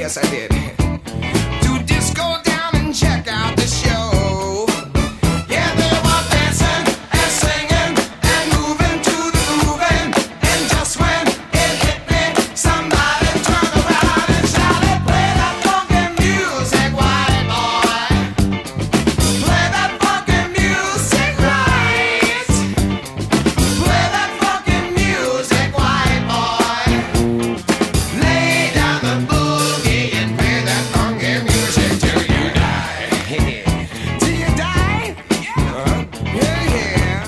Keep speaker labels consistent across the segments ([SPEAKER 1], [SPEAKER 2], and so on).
[SPEAKER 1] Yes, I did. To disco down and check out the show. Yeah, they were dancing and singing and moving to the grooving. And just when it hit me, somebody turned around and shouted, "Play that funky music, white boy. Play that funky music right. Play that funky music, white boy. Lay down the boogie and play that funky music till you die." Till you die? Yeah, yeah.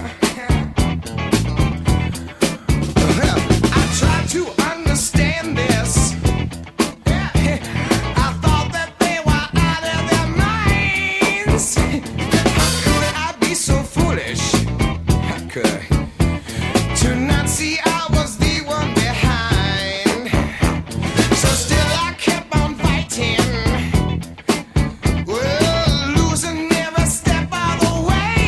[SPEAKER 1] Well, I tried to understand this. I thought that they were out of their minds. How could I be so foolish? How could I? To not see I was the one behind. So still I kept on fighting. Well, losing every step of the way.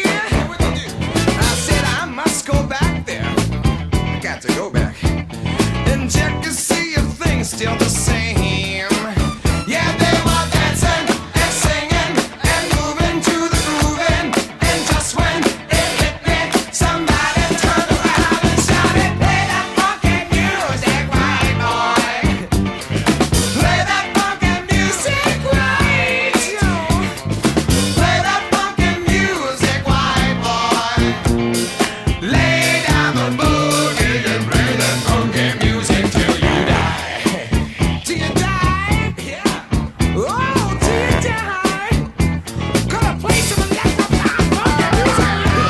[SPEAKER 1] I said I must go back there. I got to go back and check to see if things still the same. Yeah, they were dancing and singing and moving to the grooving. And just when it hit me, somebody turned around and shouted, "Play that funky music, white boy. Play that funky music right. Play that funky music, white boy. Lay down the boogie and play that funky music till you die." Till you die? Yeah. Oh, till you die. Gonna play some of that funky music.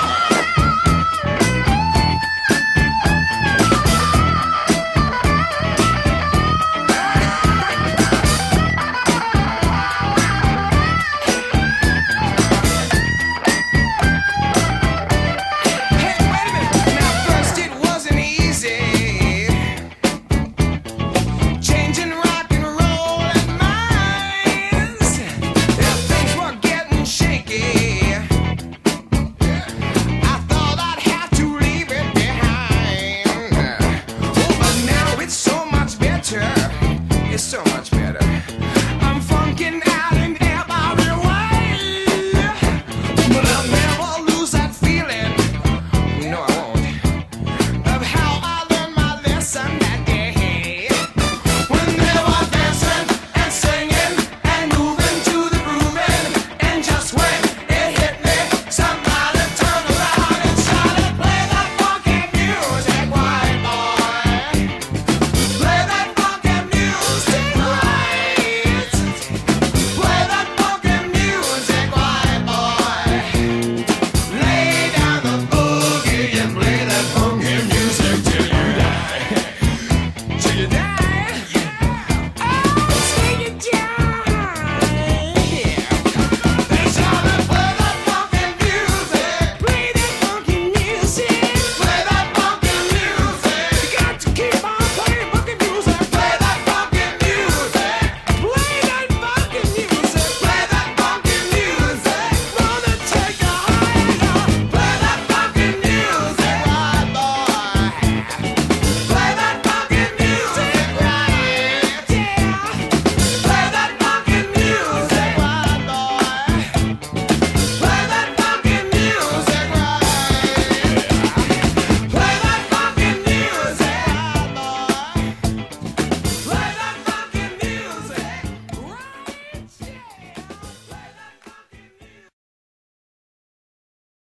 [SPEAKER 1] Hey, wait a minute. Now first it wasn't easy. Changing rock and roll and minds. Yeah, things were getting shaky. I thought I'd have to leave it behind. Oh, but now it's so much better. It's so much better.